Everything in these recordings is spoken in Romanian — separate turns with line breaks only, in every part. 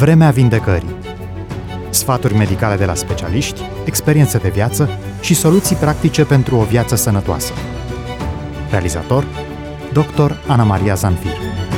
Vremea vindecării. Sfaturi medicale de la specialiști, experiențe de viață și soluții practice pentru o viață sănătoasă. Realizator: Dr. Ana Maria Zanfir.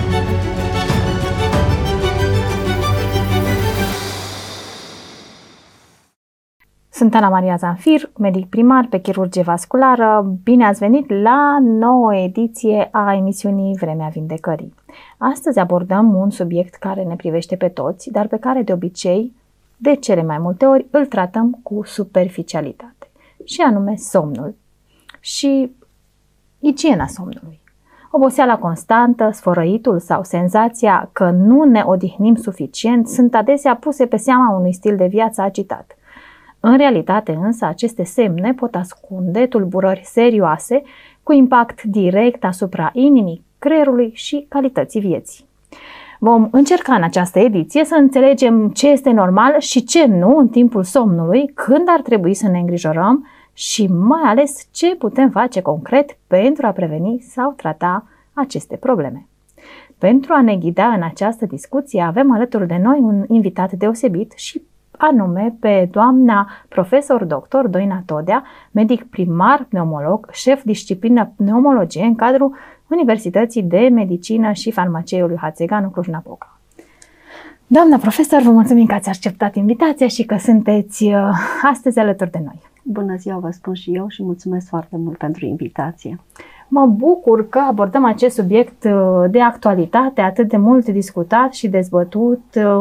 Sunt Ana Maria Zanfir, medic primar pe chirurgie vasculară. Bine ați venit la nouă ediție a emisiunii Vremea Vindecării. Astăzi abordăm un subiect care ne privește pe toți, dar pe care de obicei, de cele mai multe ori, îl tratăm cu superficialitate, și anume somnul și igiena somnului. Oboseala constantă, sfărăitul sau senzația că nu ne odihnim suficient sunt adesea puse pe seama unui stil de viață agitat. În realitate însă, aceste semne pot ascunde tulburări serioase cu impact direct asupra inimii, creierului și calității vieții. Vom încerca în această ediție să înțelegem ce este normal și ce nu în timpul somnului, când ar trebui să ne îngrijorăm și mai ales ce putem face concret pentru a preveni sau trata aceste probleme. Pentru a ne ghida în această discuție avem alături de noi un invitat deosebit și anume pe doamna profesor dr. Doina Todea, medic primar pneumolog, șef disciplină pneumologie în cadrul Universității de Medicină și Farmacie lui Hațeganu, Cluj-Napoca. Doamna profesor, vă mulțumim că ați acceptat invitația și că sunteți astăzi alături de noi.
Bună ziua, vă spun și eu și mulțumesc foarte mult pentru invitație.
Mă bucur că abordăm acest subiect de actualitate, atât de mult discutat și dezbătut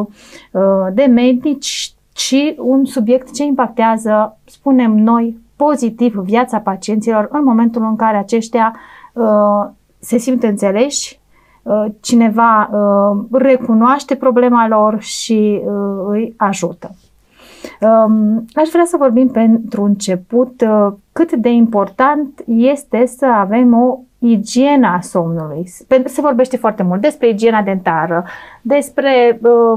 de medici, și un subiect ce impactează, spunem noi, pozitiv viața pacienților în momentul în care aceștia se simt înțeleși, cineva recunoaște problema lor și îi ajută. Aș vrea să vorbim pentru început cât de important este să avem o igienă a somnului. Se vorbește foarte mult despre igiena dentară, despre,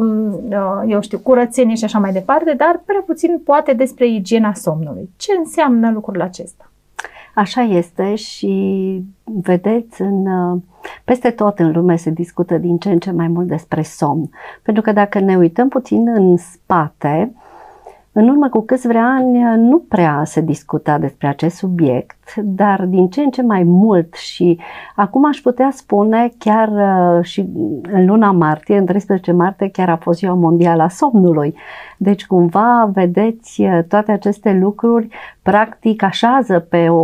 curățenie și așa mai departe, dar prea puțin poate despre igiena somnului. Ce înseamnă lucrul acesta?
Așa este și vedeți, peste tot în lume se discută din ce în ce mai mult despre somn. Pentru că dacă ne uităm puțin în spate, în urmă cu câțiva ani nu prea se discuta despre acest subiect, dar din ce în ce mai mult și acum aș putea spune chiar și în luna martie, în 13 martie, chiar a fost ziua mondială a somnului. Deci cumva, vedeți, toate aceste lucruri practic așează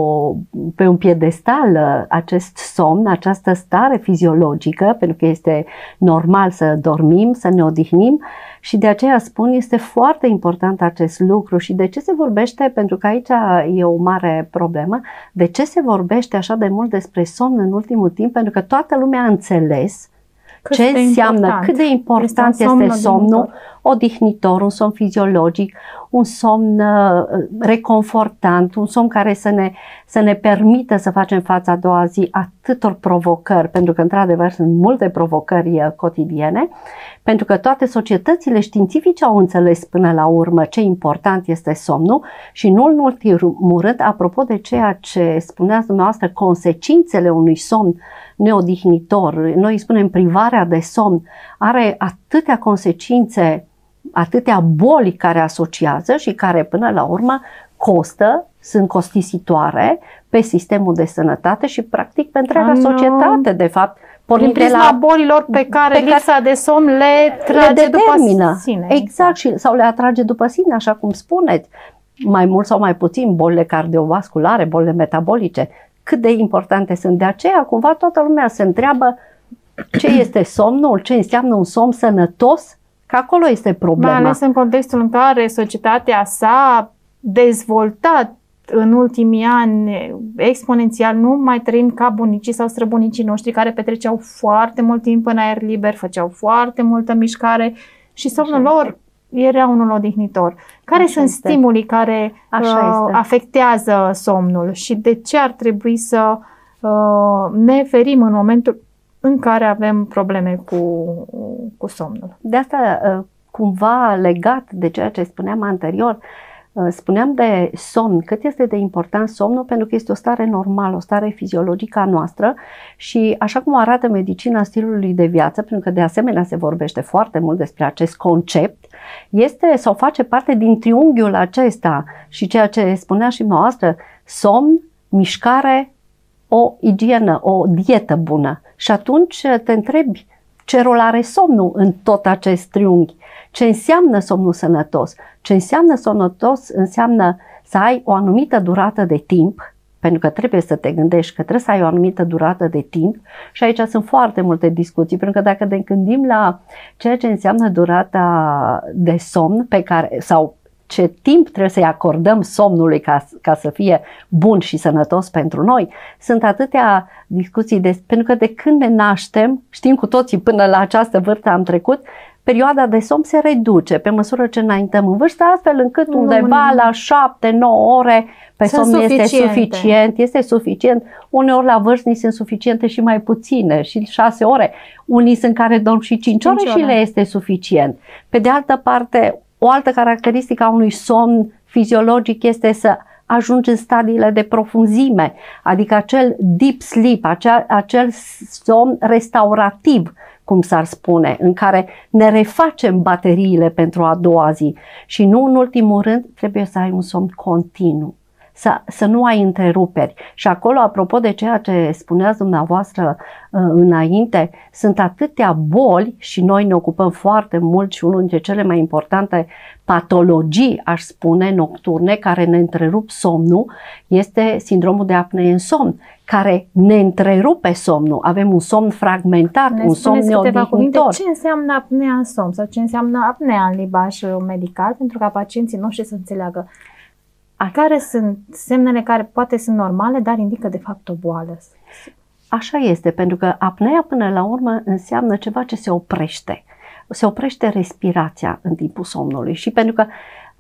pe un piedestal acest somn, această stare fiziologică, pentru că este normal să dormim, să ne odihnim. Și de aceea spun, este foarte important acest lucru. Și de ce se vorbește, pentru că aici e o mare problemă, de ce se vorbește așa de mult despre somn în ultimul timp? Pentru că toată lumea a înțeles ce înseamnă, cât de important este somnul odihnitor, un somn fiziologic, un somn reconfortant, un somn care să ne permită să facem fața a doua zi atâtor provocări, pentru că într-adevăr sunt multe provocări cotidiene, pentru că toate societățile științifice au înțeles până la urmă ce important este somnul și nu în ultimul rând, apropo de ceea ce spuneați dumneavoastră, consecințele unui somn neodihnitor, noi spunem privarea de somn, are atâtea consecințe, atâtea boli care asociază și care până la urmă sunt costisitoare pe sistemul de sănătate și practic pe întreaga societate, de fapt.
Prin prisma bolilor pe care lipsa de somn le trage după sine.
Exact, sau le atrage după sine, așa cum spuneți. Mai mult sau mai puțin bolile cardiovasculare, bolile metabolice, cât de importante sunt. De aceea, cumva, toată lumea se întreabă ce este somnul, ce înseamnă un somn sănătos, că acolo este problema.
Mai ales în contextul în care societatea s-a dezvoltat în ultimii ani exponențial, nu mai trăim ca bunicii sau străbunicii noștri care petreceau foarte mult timp în aer liber, făceau foarte multă mișcare și somnul lor era unul odihnitor. Care sunt stimulii care afectează somnul și de ce ar trebui să ne ferim în momentul în care avem probleme cu somnul?
De asta, cumva legat de ceea ce spuneam anterior, spuneam de somn, cât este de important somnul, pentru că este o stare normală, o stare fiziologică a noastră și așa cum arată medicina stilului de viață, pentru că de asemenea se vorbește foarte mult despre acest concept, este sau face parte din triunghiul acesta și ceea ce spunea și noastră, somn, mișcare, o igienă, o dietă bună. Și atunci te întrebi ce rol are somnul în tot acest triunghi. Ce înseamnă somnul sănătos? Ce înseamnă sănătos înseamnă să ai o anumită durată de timp, pentru că trebuie să te gândești că trebuie să ai o anumită durată de timp și aici sunt foarte multe discuții, pentru că dacă ne gândim la ceea ce înseamnă durata de somn pe care, sau ce timp trebuie să-i acordăm somnului ca să fie bun și sănătos pentru noi, sunt atâtea discuții, pentru că de când ne naștem, știm cu toții până la această vârstă am trecut, perioada de somn se reduce pe măsură ce înaintăm în vârstă, astfel încât undeva la 7-9 ore pe somn este suficient. Uneori la vârstnici sunt suficiente și mai puține, și 6 ore. Unii sunt care dorm și 5 ore și le este suficient. Pe de altă parte, o altă caracteristică a unui somn fiziologic este să ajungi în stadiile de profunzime, adică acel deep sleep, acel somn restaurativ, cum s-ar spune, în care ne refacem bateriile pentru a doua zi. Și nu în ultimul rând, trebuie să ai un somn continuu, să nu ai întreruperi. Și acolo, apropo de ceea ce spuneați dumneavoastră înainte, sunt atâtea boli și noi ne ocupăm foarte mult și unul dintre cele mai importante patologii, aș spune, nocturne, care ne întrerup somnul, este sindromul de apnee în somn, care ne întrerupe somnul. Avem un somn fragmentat, un somn neodihnitor.
Ce înseamnă apnea în somn sau ce înseamnă apnea în limbaj medical, pentru ca pacienții noștri să înțeleagă care sunt semnele care poate sunt normale, dar indică de fapt o boală.
Așa este, pentru că apnea până la urmă înseamnă ceva ce se oprește. Se oprește respirația în timpul somnului și pentru că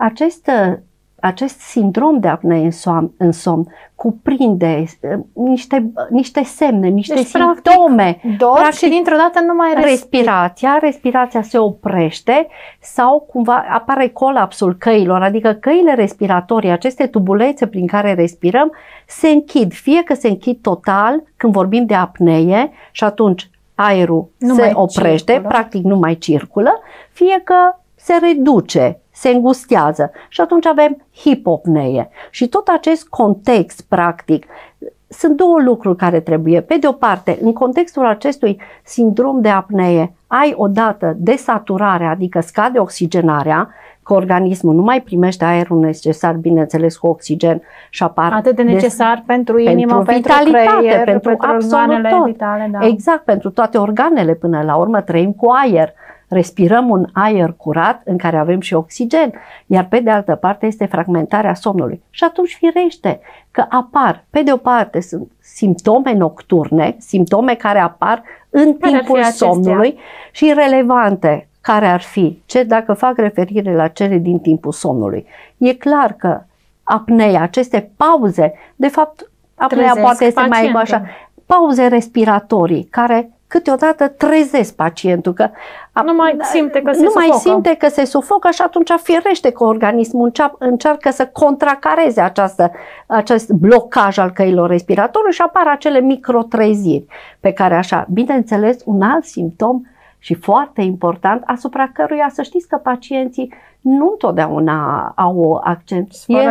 acest sindrom de apnee în somn cuprinde niște semne, niște simptome.
Practic, și dintr-o dată nu mai
respirația se oprește sau cumva apare colapsul căilor, adică căile respiratorii, aceste tubulețe prin care respirăm, se închid, fie că se închid total când vorbim de apnee și atunci aerul se oprește, practic nu mai circulă, fie că se reduce, se îngustează și atunci avem hipopnee. Și tot acest context, practic, sunt două lucruri care trebuie. Pe de o parte, în contextul acestui sindrom de apnee, ai odată desaturare, adică scade oxigenarea, că organismul nu mai primește aerul necesar, bineînțeles, cu oxigen și apar
atât de necesar pentru inimă, pentru creier, pentru organele vitale. Da.
Exact, pentru toate organele până la urmă trăim cu aer. Respirăm un aer curat în care avem și oxigen, iar pe de altă parte este fragmentarea somnului. Și atunci firește că apar, pe de o parte sunt simptome nocturne, simptome care apar în timpul somnului și relevante, care ar fi, dacă fac referire la cele din timpul somnului. E clar că apnea, aceste pauze, de fapt apnea poate să mai așa, pauze respiratorii care câteodată trezesc pacientul, că
nu mai
simte că se sufocă și atunci firește că organismul încearcă să contracareze acest blocaj al căilor respiratorii și apar acele microtreziri pe care așa, bineînțeles, un alt simptom și foarte important, asupra căruia să știți că pacienții nu întotdeauna au accent,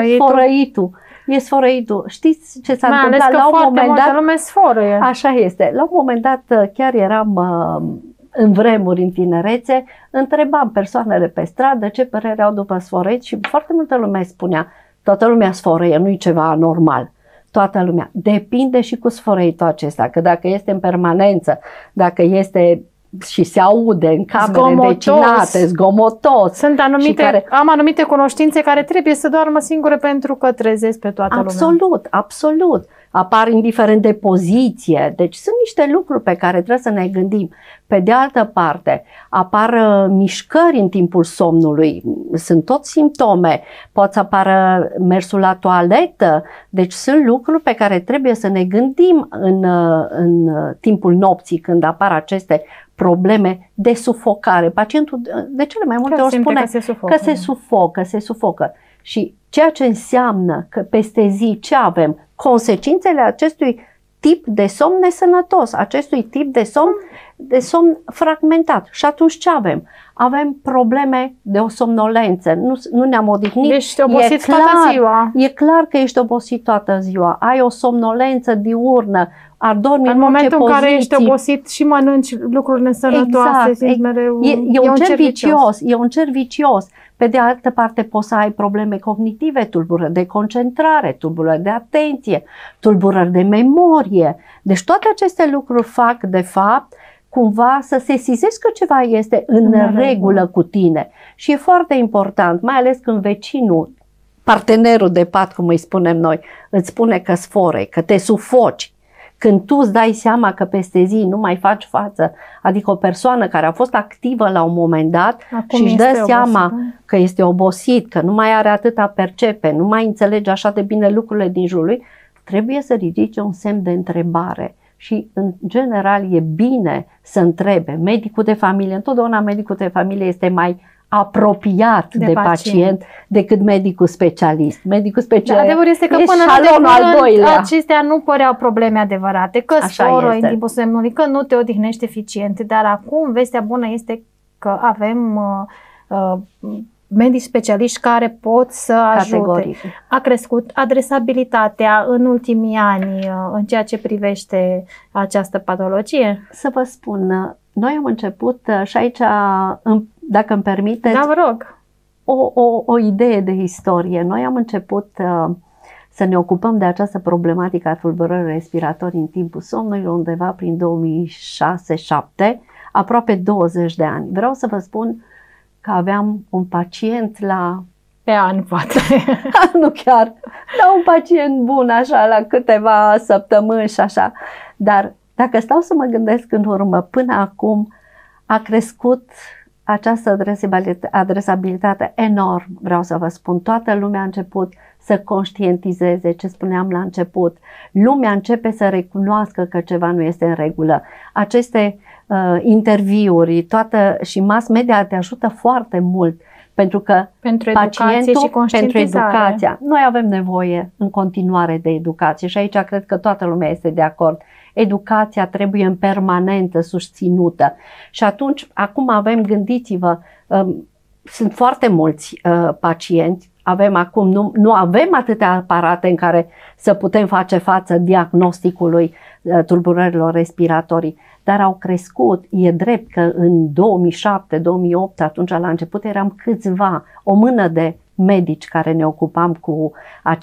e sfărăitul. Știți ce s-a întâmplat
la un moment dat? Lume sfărăie.
Așa este. La un moment dat chiar eram în vremuri, în tinerețe, întrebam persoanele pe stradă ce părere au după sfărăit și foarte multă lume spunea, toată lumea sfărăie, nu e ceva anormal. Toată lumea. Depinde și cu sfărăitul acesta, că dacă este în permanență, dacă este și se aude în camere învecinate, zgomotos.
Am anumite cunoștințe care trebuie să doarmă singure pentru că trezesc pe toată lumea.
Absolut. Apar indiferent de poziție. Deci sunt niște lucruri pe care trebuie să ne gândim. Pe de altă parte, apar mișcări în timpul somnului. Sunt tot simptome. Poate să apară mersul la toaletă. Deci sunt lucruri pe care trebuie să ne gândim în timpul nopții când apar aceste probleme de sufocare. Pacientul de cele mai multe ori spune că se sufocă. Și ceea ce înseamnă că peste zi ce avem? Consecințele acestui tip de somn nesănătos, acestui tip de somn fragmentat. Și atunci ce avem? Avem probleme de o somnolență, nu ne-am odihnit.
Ești obosit toată ziua.
E clar că ești obosit toată ziua. Ai o somnolență diurnă, adormi
în momentul în care ești obosit și mănânci lucruri nesănătoase,
exact.
Mereu,
e un cer vicios. E un cer vicios. Pe de altă parte poți să ai probleme cognitive, tulburări de concentrare, tulburări de atenție, tulburări de memorie. Deci toate aceste lucruri fac, de fapt, cumva să sesizezi că ceva este în regulă cu tine. Și e foarte important, mai ales când vecinul, partenerul de pat, cum îi spunem noi, îți spune că sforei, că te sufoci. Când tu îți dai seama că peste zi nu mai faci față, adică o persoană care a fost activă la un moment dat și își dă seama că este obosit, că nu mai are atâta percepe, nu mai înțelege așa de bine lucrurile din jurul lui, trebuie să ridice un semn de întrebare. Și în general e bine să întrebe medicul de familie. Întotdeauna medicul de familie este mai apropiat de pacient decât medicul specialist. Medicul specialist
adevărul este că până
al doilea.
Acestea nu păreau probleme adevărate, că sforă în timpul somnului, că nu te odihnești eficient, dar acum vestea bună este că avem medici specialiști care pot să ajute. A crescut adresabilitatea în ultimii ani în ceea ce privește această patologie?
Să vă spun, noi am început și aici, dacă îmi permiteți,
da, vă rog.
O idee de istorie. Noi am început să ne ocupăm de această problematică a tulburării respiratorii în timpul somnului undeva prin 2006-2007, aproape 20 de ani. Vreau să vă spun că aveam un pacient
pe an, poate.
Nu chiar, dar un pacient bun, așa, la câteva săptămâni și așa. Dar dacă stau să mă gândesc în urmă, până acum a crescut această adresabilitate enorm, vreau să vă spun. Toată lumea a început să conștientizeze ce spuneam la început. Lumea începe să recunoască că ceva nu este în regulă. Aceste interviuri, și mass media te ajută foarte mult pentru că
pentru educație și conștientizare.
Pentru educația. Noi avem nevoie în continuare de educație și aici cred că toată lumea este de acord. Educația trebuie în permanență susținută. Și atunci, acum avem, gândiți-vă, sunt foarte mulți pacienți, avem acum, nu avem atâtea aparate în care să putem face față diagnosticului tulburărilor respiratorii, dar au crescut. E drept că în 2007-2008, atunci la început eram o mână de medici care ne ocupam cu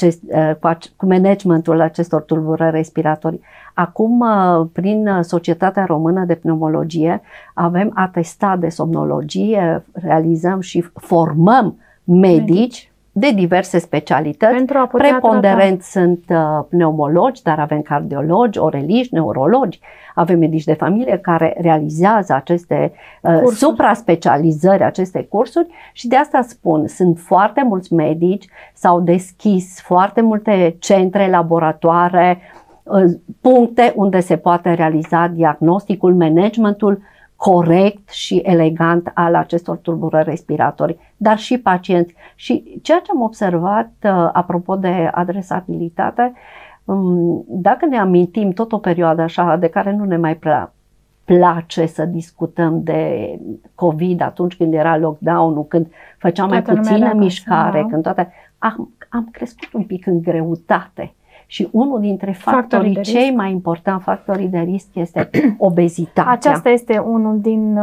managementul acestor tulburări respiratorii. Acum, prin Societatea Română de Pneumologie, avem atestat de somnologie, realizăm și formăm medici de diverse specialități. Preponderent sunt pneumologi, dar avem cardiologi, oreliști, neurologi, avem medici de familie care realizează aceste supra-specializări, aceste cursuri și de asta spun, sunt foarte mulți medici, s-au deschis foarte multe centre, laboratoare, puncte unde se poate realiza diagnosticul, managementul corect și elegant al acestor tulburări respiratorii, dar și pacienți. Și ceea ce am observat, apropo de adresabilitate, dacă ne amintim tot o perioadă așa de care nu ne mai place să discutăm de COVID, atunci când era lockdown-ul, când făceam mai puțină mișcare, când toate, am crescut un pic în greutate. Și unul dintre factorii cei mai importanti factorii de risc este obezitatea.
Aceasta este unul din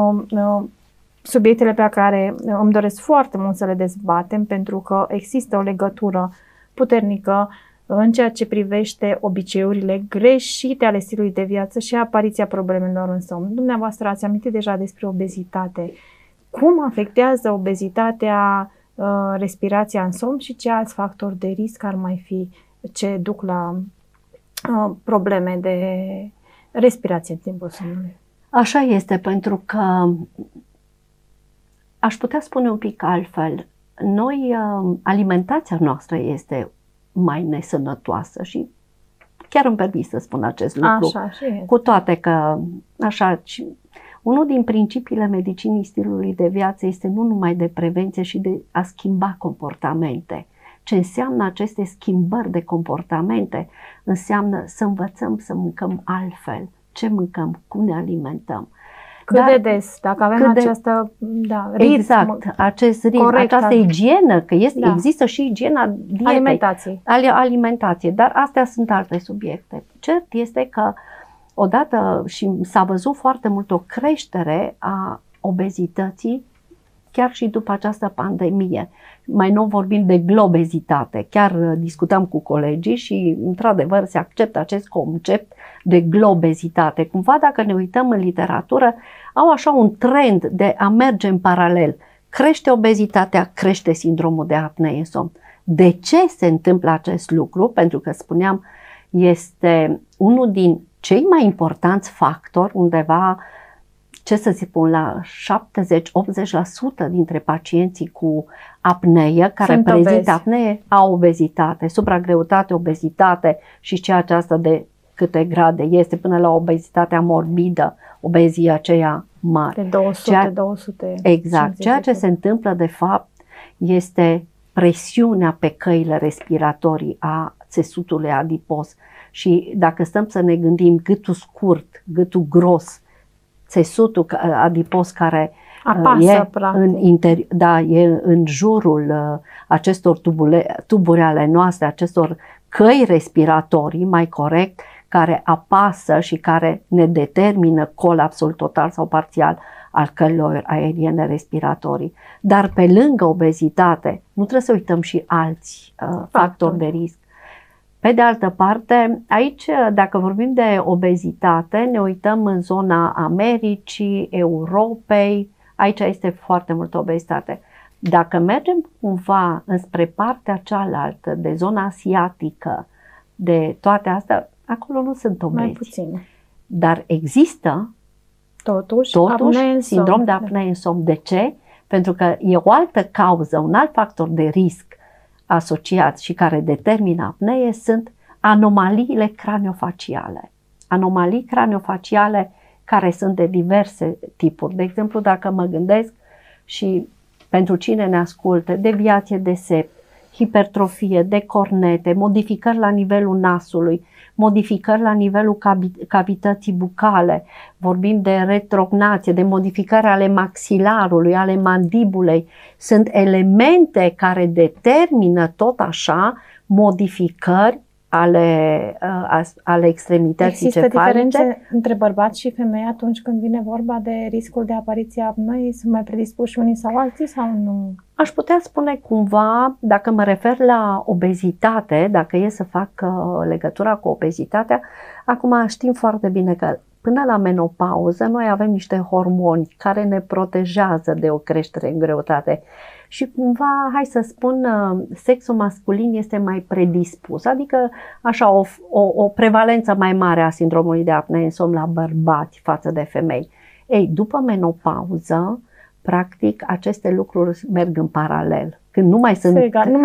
subiectele pe care îmi doresc foarte mult să le dezbatem, pentru că există o legătură puternică în ceea ce privește obiceiurile greșite ale stilului de viață și apariția problemelor în somn. Dumneavoastră ați amintit deja despre obezitate. Cum afectează obezitatea respirația în somn și ce alți factori de risc ar mai fi ce duc la probleme de respirație în timpul somnului?
Așa este, pentru că aș putea spune un pic altfel. Noi, alimentația noastră este mai nesănătoasă și chiar îmi permit să spun acest lucru.
Așa,
cu toate că așa, Unul din principiile medicinii stilului de viață este nu numai de prevenție și de a schimba comportamente. Ce înseamnă aceste schimbări de comportamente? Înseamnă să învățăm să mâncăm altfel. Ce mâncăm? Cum ne alimentăm?
Cât de des, dacă avem această ritm,
exact, acest ritm, această igienă, că există și igiena dietei. Alimentație, dar astea sunt alte subiecte. Cert este că odată și s-a văzut foarte mult o creștere a obezității chiar și după această pandemie. Mai nou vorbim de globezitate. Chiar discutam cu colegii și într-adevăr se acceptă acest concept de globezitate. Cumva dacă ne uităm în literatură, au așa un trend de a merge în paralel. Crește obezitatea, crește sindromul de apnee în somn. De ce se întâmplă acest lucru? Pentru că spuneam, este unul din cei mai importanți factori, undeva, ce să spun, la 70-80% dintre pacienții cu apnee care prezintă apnee au obezitate, supragreutate, obezitate și ceea aceasta de câte grade este până la obezitatea morbidă, obezii aceea mare.
De 200.
Exact. Ceea ce se întâmplă de fapt este presiunea pe căile respiratorii a țesutului adipos. Și dacă stăm să ne gândim gâtul scurt, gâtul gros, țesutul adipos care
apasă,
e în jurul acestor tuburi ale noastre, acestor căi respiratorii, mai corect, care apasă și care ne determină colapsul total sau parțial al căilor aeriene respiratorii. Dar pe lângă obezitate, nu trebuie să uităm și alți factori de risc. Pe de altă parte, aici, dacă vorbim de obezitate, ne uităm în zona Americii, Europei, aici este foarte multă obezitate. Dacă mergem cumva înspre partea cealaltă, de zona asiatică, de toate astea, acolo nu sunt obezi.
Mai puțin.
Dar există
totuși
sindrom de apnee în somn. De ce? Pentru că e o altă cauză, un alt factor de risc asociat și care determină apnee sunt anomaliile craniofaciale. Anomalii craniofaciale care sunt de diverse tipuri. De exemplu, dacă mă gândesc și pentru cine ne ascultă, deviație de sept, hipertrofie, de cornete, modificări la nivelul nasului, modificări la nivelul cavității bucale, vorbim de retrognație, de modificări ale maxilarului, ale mandibulei. Sunt elemente care determină tot așa modificări ale extremității cefalice.
Există diferențe între bărbați și femei atunci când vine vorba de riscul de apariție a apnoei? Sunt mai predispuși unii sau alții sau nu?
Aș putea spune cumva, dacă mă refer la obezitate, dacă e să fac legătura cu obezitatea, acum știm foarte bine că până la menopauză noi avem niște hormoni care ne protejează de o creștere în greutate. Și cumva, hai să spun, sexul masculin este mai predispus, adică așa o prevalență mai mare a sindromului de apnee în somn la bărbați față de femei. Ei, după menopauză, practic, aceste lucruri merg în paralel. Când nu mai sunt,
nu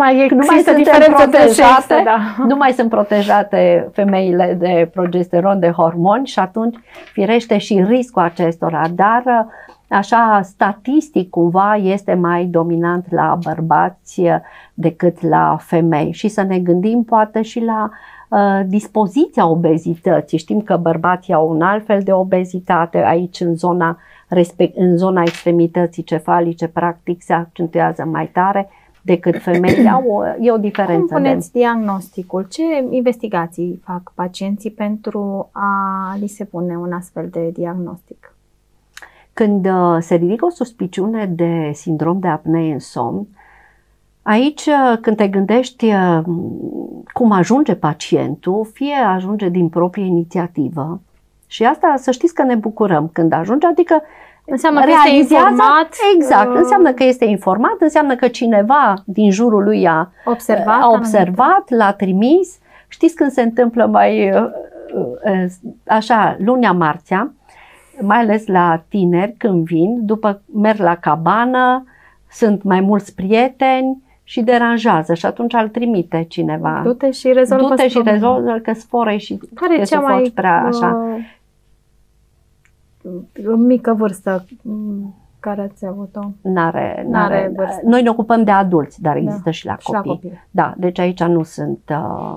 mai sunt protejate femeile de progesteron, de hormoni și atunci firește și riscul acestora, dar așa statistic cumva este mai dominant la bărbați decât la femei. Și să ne gândim poate și la dispoziția obezității. Știm că bărbații au un alt fel de obezitate aici în zona extremității cefalice, practic se accentuează mai tare decât femeile. E o diferență.
Cum puneți diagnosticul? Ce investigații fac pacienții pentru a li se pune un astfel de diagnostic?
Când se ridică o suspiciune de sindrom de apnee în somn, aici când te gândești cum ajunge pacientul, fie ajunge din proprie inițiativă și asta să știți că ne bucurăm când ajunge, adică
înseamnă că este informat.
Exact, înseamnă că este informat, înseamnă că cineva din jurul lui a observat, l-a trimis. Știți când se întâmplă mai așa, lunea, marțea, mai ales la tineri când vin, după merg la cabană, sunt mai mulți prieteni și deranjează și atunci îl trimite cineva.
Du-te și rezolvă
că sforă și
care e cea mai
prea așa.
mică vârstă care ați avut-o?
N-are
vârstă.
Noi ne ocupăm de adulți, dar există și la
Și
copii.
la copii.
Da, deci aici nu sunt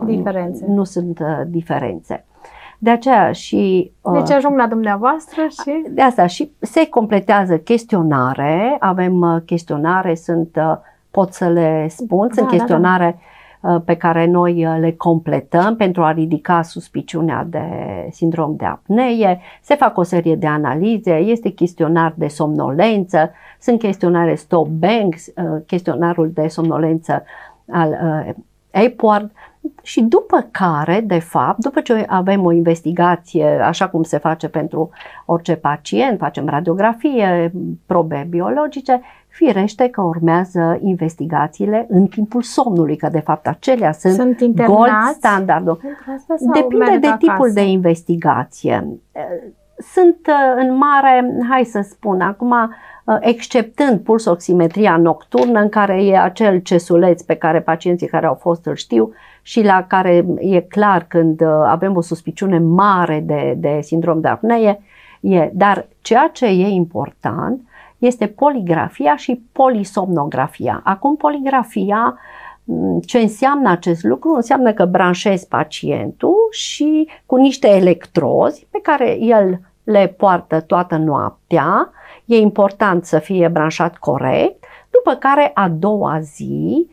diferențe. De aceea și...
Deci ajung la dumneavoastră și...
De asta și se completează chestionare, avem chestionare, pot să le spun, sunt chestionare pe care noi le completăm pentru a ridica suspiciunea de sindrom de apnee, se fac o serie de analize, este chestionar de somnolență, sunt chestionare Stop Banks, chestionarul de somnolență al Epworth. Și după care, de fapt, după ce avem o investigație, așa cum se face pentru orice pacient, facem radiografie, probe biologice, firește că urmează investigațiile în timpul somnului, că de fapt acelea sunt gold standard. Depinde de tipul de investigație. Sunt în mare, hai să spun acum, exceptând pulsoximetria nocturnă, în care e acel cesuleț pe care pacienții care au fost îl știu și la care e clar când avem o suspiciune mare de sindrom de apnee. Dar ceea ce e important este poligrafia și polisomnografia. Acum poligrafia, ce înseamnă acest lucru? Înseamnă că branșezi pacientul și cu niște electrozi pe care el le poartă toată noaptea. E important să fie branșat corect, după care a doua zi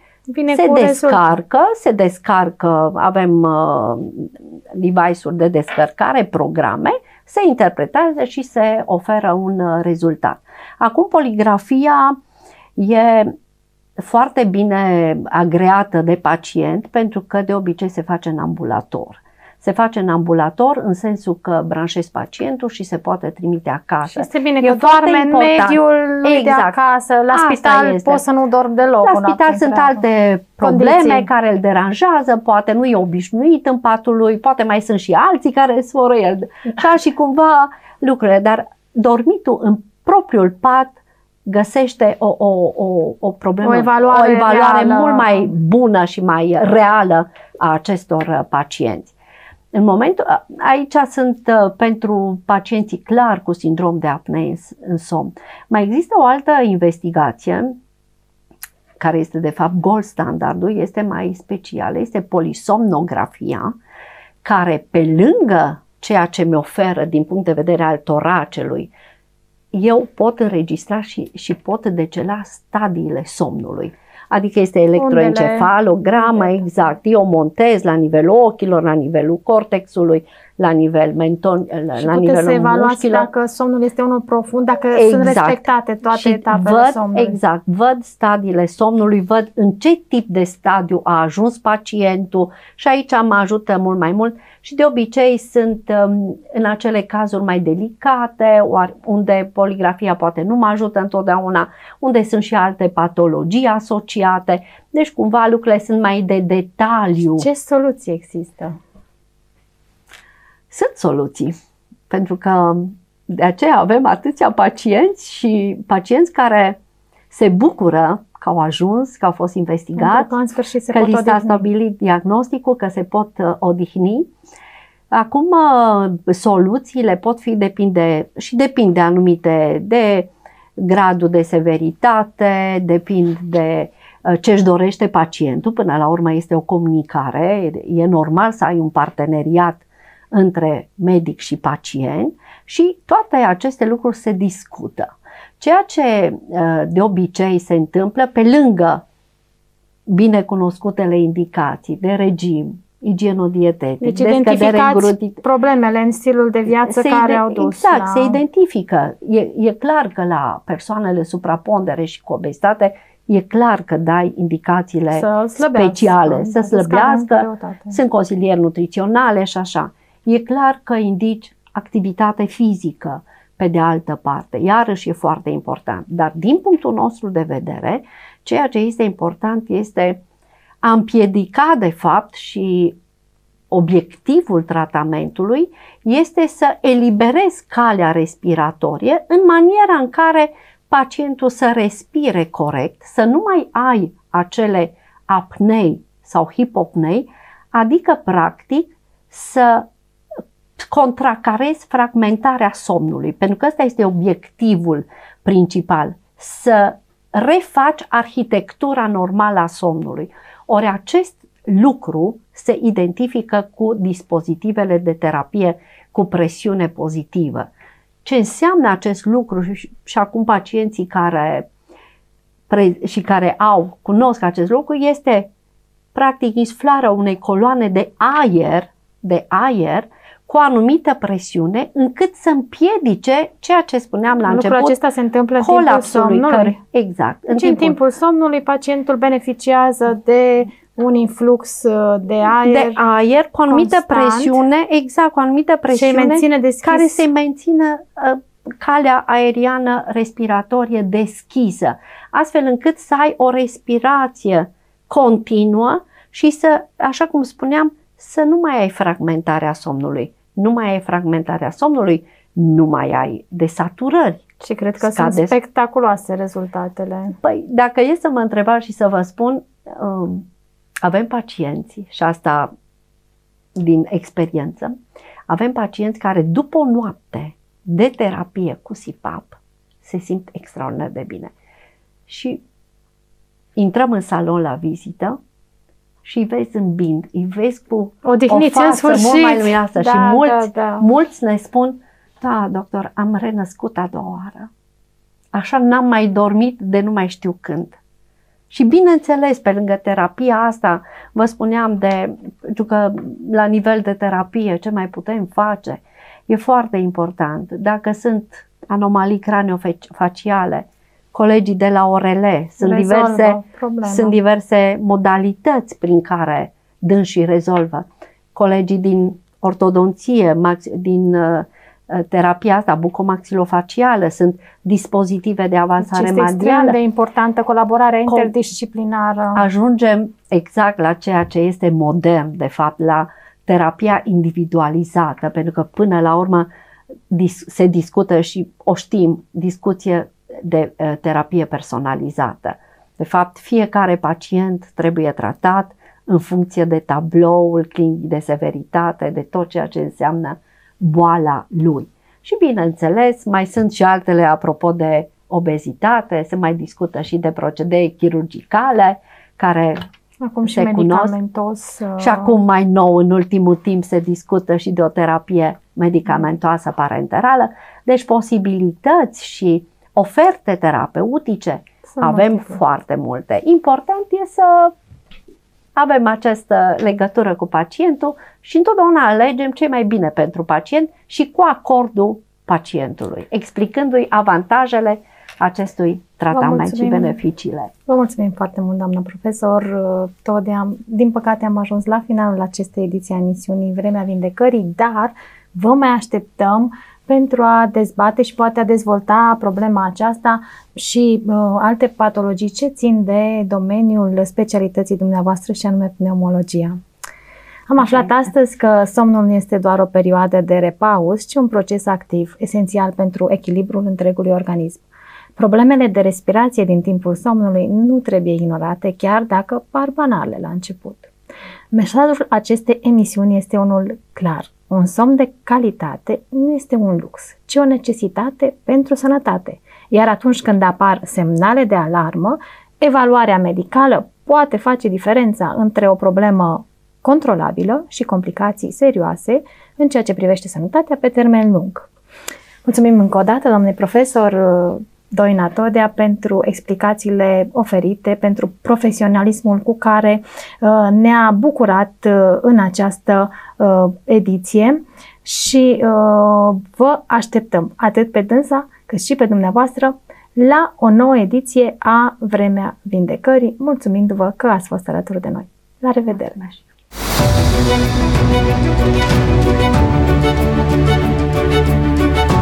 se descarcă, avem device-uri de descărcare, programe, se interpretează și se oferă un rezultat. Acum poligrafia e foarte bine agreată de pacient pentru că de obicei se face în ambulator. Se face în ambulator în sensul că branșezi pacientul și se poate trimite acasă. Și
este bine că doarme în mediul lui de acasă. La spital poți să nu dormi deloc.
La spital sunt alte probleme care îl deranjează, poate nu e obișnuit în patul lui, poate mai sunt și alții care sforă el. Și cumva lucrurile, dar dormitul în propriul pat găsește o problemă, o evaluare mult mai bună și mai reală a acestor pacienți. În momentul, aici sunt pentru pacienții clar cu sindrom de apnee în somn. Mai există o altă investigație care este de fapt gold standardul, este mai specială, este polisomnografia, care pe lângă ceea ce mi oferă din punct de vedere al toracelui, eu pot înregistra și pot decela stadiile somnului. Adică este electroencefalogramă, exact. Eu montez la nivelul ochilor, la nivelul cortexului, la nivel menton, la nivelul
să evaluați
mușchilor.
Dacă somnul este unul profund, dacă sunt respectate toate etapele somnului.
Exact, văd stadiile somnului, văd în ce tip de stadiu a ajuns pacientul și aici mă ajută mult mai mult și de obicei sunt în acele cazuri mai delicate, unde poligrafia poate nu mă ajută întotdeauna, unde sunt și alte patologii asociate, deci cumva lucrurile sunt mai de detaliu.
Ce soluții există?
Sunt soluții, pentru că de aceea avem atâția pacienți și pacienți care se bucură că au ajuns, că au fost investigați, că li s-a stabilit diagnosticul, că se pot odihni. Acum soluțiile pot fi depinde anumite de gradul de severitate, depind de ce își dorește pacientul. Până la urmă este o comunicare, e normal să ai un parteneriat între medic și pacient și toate aceste lucruri se discută. Ceea ce de obicei se întâmplă pe lângă binecunoscutele indicații de regim, igienodietetic,
deci identificați problemele în stilul de viață care au dus.
Exact, se identifică. E clar că la persoanele suprapondere și cu obezitate e clar că dai indicațiile speciale, să slăbească, sunt consilieri nutriționale și așa. E clar că indici activitate fizică pe de altă parte, iarăși e foarte important. Dar din punctul nostru de vedere, ceea ce este important este a împiedica de fapt și obiectivul tratamentului este să eliberezi calea respiratorie în maniera în care pacientul să respire corect, să nu mai ai acele apnei sau hipopnei, adică practic să contracarezi fragmentarea somnului, pentru că ăsta este obiectivul principal, să refaci arhitectura normală a somnului. Ori acest lucru se identifică cu dispozitivele de terapie cu presiune pozitivă. Ce înseamnă acest lucru și acum pacienții care cunosc acest lucru este practic insuflarea unei coloane de aer cu o anumită presiune încât să împiedice ceea ce spuneam la început.
Lucrul acesta se întâmplă în timpul somnului.
Exact.
În timpul somnului pacientul beneficiază de un influx de aer
cu o anumită presiune, exact, cu o anumită presiune care să mențină calea aeriană respiratorie deschisă, astfel încât să ai o respirație continuă și să, așa cum spuneam, să nu mai ai fragmentarea somnului. Nu mai ai fragmentarea somnului, nu mai ai desaturări.
Și cred că sunt spectaculoase rezultatele.
Păi, dacă e să mă întrebați și să vă spun, avem pacienți, și asta din experiență, avem pacienți care după o noapte de terapie cu CPAP se simt extraordinar de bine. Și intrăm în salon la vizită și îi vezi zâmbind, îi vezi cu o față mult mai luminoasă. Și mulți ne spun, da, doctor, am renăscut a doua oară. Așa n-am mai dormit de nu mai știu când. Și bineînțeles, pe lângă terapia asta, vă spuneam pentru că la nivel de terapie ce mai putem face, e foarte important. Dacă sunt anomalii craniofaciale, colegii de la ORL, sunt diverse modalități prin care dânsii rezolvă. Colegii din ortodonție, din terapia asta bucomaxilofacială, sunt dispozitive de avansare
mandială. Este extrem de importantă colaborarea interdisciplinară.
Ajungem exact la ceea ce este modern, de fapt, la terapia individualizată, pentru că până la urmă se discută și o știm, discuție de terapie personalizată. De fapt, fiecare pacient trebuie tratat în funcție de tabloul clinic, de severitate, de tot ceea ce înseamnă boala lui. Și bineînțeles, mai sunt și altele apropo de obezitate, se mai discută și de procedee chirurgicale care
acum și medicamentos.
Și acum mai nou, în ultimul timp, se discută și de o terapie medicamentoasă parenterală. Deci posibilități și oferte terapeutice avem foarte multe. Important e să avem această legătură cu pacientul și întotdeauna alegem ce e mai bine pentru pacient și cu acordul pacientului, explicându-i avantajele acestui tratament și beneficiile.
Vă mulțumim foarte mult, doamnă profesor. Din păcate am ajuns la finalul acestei ediții a emisiunii Vremea Vindecării, dar vă mai așteptăm pentru a dezbate și poate a dezvolta problema aceasta și alte patologii ce țin de domeniul specialității dumneavoastră și anume pneumologia. Am aflat astăzi că somnul nu este doar o perioadă de repaus, ci un proces activ, esențial pentru echilibrul întregului organism. Problemele de respirație din timpul somnului nu trebuie ignorate, chiar dacă par banale la început. Mesajul acestei emisiuni este unul clar. Un somn de calitate nu este un lux, ci o necesitate pentru sănătate. Iar atunci când apar semnale de alarmă, evaluarea medicală poate face diferența între o problemă controlabilă și complicații serioase în ceea ce privește sănătatea pe termen lung. Mulțumim încă o dată, doamne profesor Doina Todea, pentru explicațiile oferite, pentru profesionalismul cu care ne-a bucurat în această ediție și vă așteptăm atât pe dânsa cât și pe dumneavoastră la o nouă ediție a Vremea Vindecării, mulțumindu-vă că ați fost alături de noi. La revedere!
Mulțumesc.